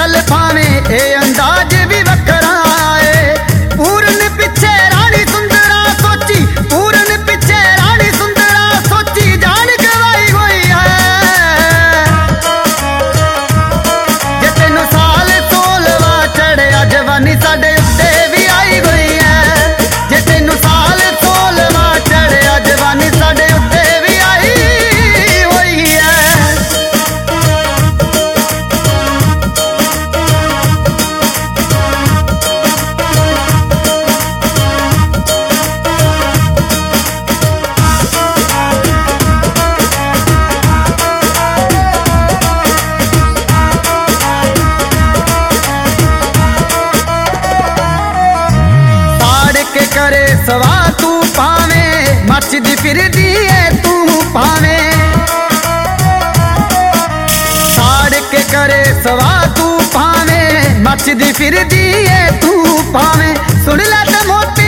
गल भावे ए अंदाज भी वखरा है। पूरन पिछे रानी सुंदरा सोची, पूरन पिछे रानी सुंदरा सोची जान गवाई हुई है। जे तेनू साल 16वां चढ़िया जवानी साडे उत्ते भी आई गई है। जे तेनू साल 16वां चढ़िया जवानी साडे उत्ते भी आई हुई है। करे सवा तू पावे मचदी फिरदी है तू पावे। साड़ के करे सवा तू पावे मचदी फिरदी है तू पावे। सुन ले ते मोती